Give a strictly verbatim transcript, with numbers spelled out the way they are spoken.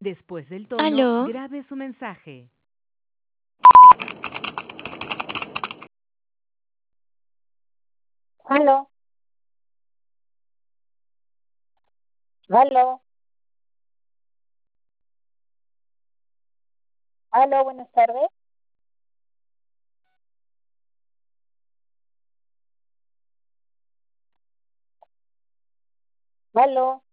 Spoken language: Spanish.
Después del tono, Aló, grabe su mensaje. Aló, aló, aló, buenas tardes. Aló,